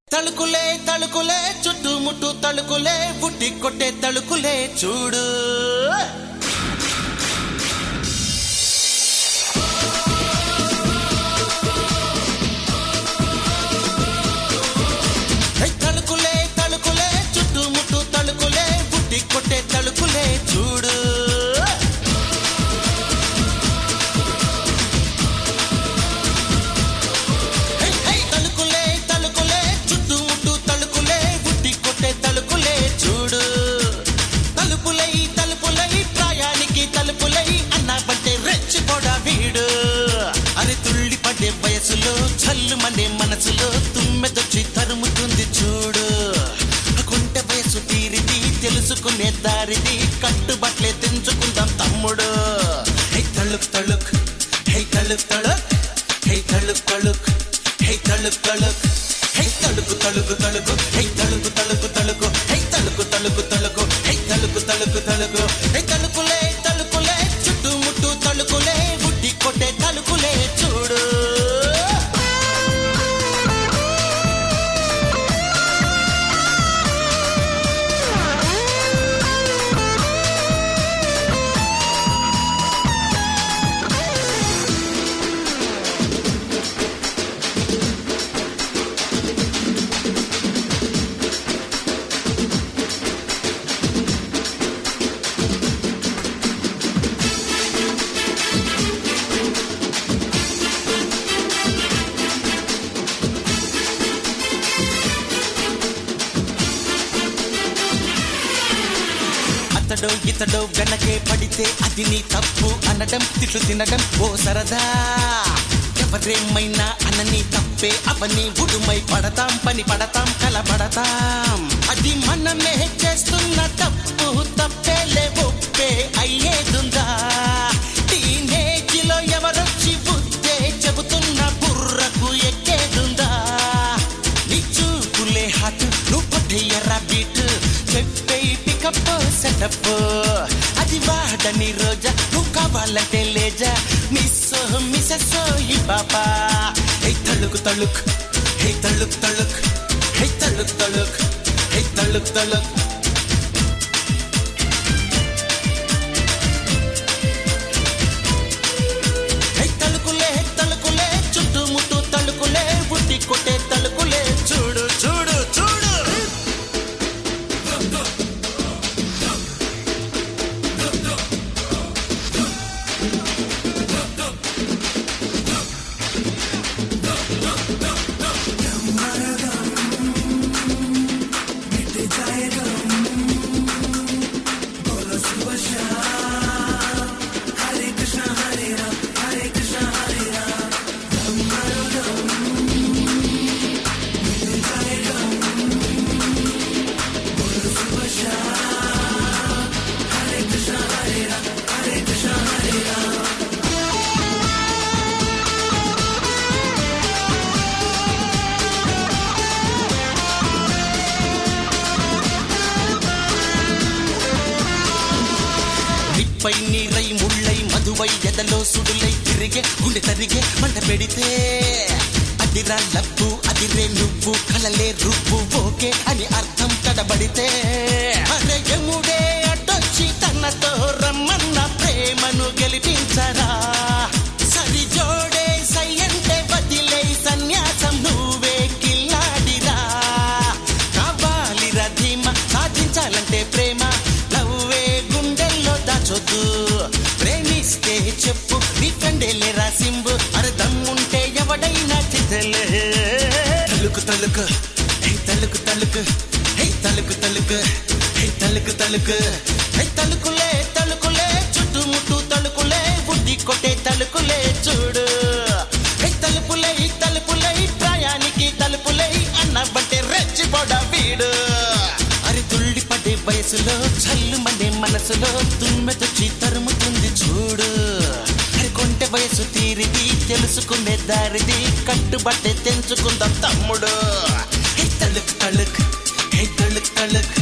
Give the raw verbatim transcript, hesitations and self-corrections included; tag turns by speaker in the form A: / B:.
A: తలుకులే తలుకులే చుట్టుముట్టు తలుకులే బుట్టి కొట్టే తలుకులే చూడు. తలుకులే తలుకులే చుట్టుముట్టు తలుకులే బుట్టి కొట్టే తలుకులే చూడు. వయసులో చల్లు మనే మనసులో తుమ్మెదొచ్చి తరుముతుంది చూడు. కొంటె వయసు తీరిది తెలుసుకునే దారిది కట్టుబట్లే తెంచుకుందాం తమ్ముడు. హై తళుక్ తళుక్ హై తళుక్ తళుక్ హై తళుక్ తళుక్ హై తళుక్ తళుక్ హై తళుకు తళుకు తళుకు హై తళుకు తళుకు తళుకు హై తళుకు తళుకు తళుకు హై తళుకు తళుకు తళుకు హై తలుకులే తలుకులే చుట్టుముట్టు తలుకులే బుట్టి కొట్టే తలుకులే చూడు. అతడో ఇతడో వెనకే పడితే అది నీ తప్పు అనడం తిట్లు తినడం ఓ సరదా. ఎవరేమైనా అనని తప్పే అవని ఉడుమై పడతాం పని పడతాం కలబడతాం. అది మనమే చేస్తున్న తప్పు తప్పేలే ఒప్పే అయ్యేదుందా. టీనేజ్లో ఎవరొచ్చి బుద్ధే చెబుతున్న బుర్రకు ఎక్కేదుందా. నీ చూపులే హాట్ నువ్వు కొట్టేయరా బీట్ చెప్పే పికప్ సెటప్ అది వాడని రోజా నువ్వు కావాలంటే లేజా మిస్సో మిసెస్సో ఈ బాబా. హై తళుక్ తళుక్ హై తళుక్ తళుక్ హై తళుక్ తళుక్ హై తళుక్ తళుక్ హై తలుకులే తలుకులే చుట్టుముట్టు తలుకులే బుట్టి కొట్టే తలుకులే చూడు చూడు చూడు. పై నీరై ముళ్ళై మధువై ఎదలో సుడులై తిరిగే గుండె తరిగే మంట పెడితే అదిరా లబ్బు అదిరే నువ్వు కలలే రువ్వు ఓకే అని అర్థం తడబడితే అరే యముడే అడ్డొచ్చి తనతో రమ్మన్న ప్రేమను గెలిపించరా. సరి జోడే సయ్యంటే వదిలే సన్యాసం నువ్వే కిల్లాడిరా. కావాలిరా ధీమ సాధించాలంటే ప్రేమ లవ్వే గుండెల్లో దాచొద్దు. ప్రేమిస్తే చెప్పు నీ ఫ్రెండేలే రాసింబు అర్థమ్ముంటే ఎవడైనా చితలే. తలుకు తలుకు హై తలుకు తలుకు హై తలుకు తలుకు హై తలుకు తలుకు హై తలుకులే తలుకులే చుట్టుముట్టు తలుకులే బుద్ధి కొట్టే తలుకులే చూడు. హై తలుపులై తలుపులై ప్రాయానికి తలుపులై అన్నబంటే రెచ్చిపోడ వీడు. అరి తుళ్ళి పడే వయసులో చల్లు మనే మనసులో తుమ్మెదొచ్చి తరుముతుంది చూడు. అరి కొంటె వయసు తీరిది తెలుసుకునే దారిది కట్టుబట్టే తెంచుకుందాం తమ్ముడు. హై తళుక్ తళుక్ హై తళుక్ తళుక్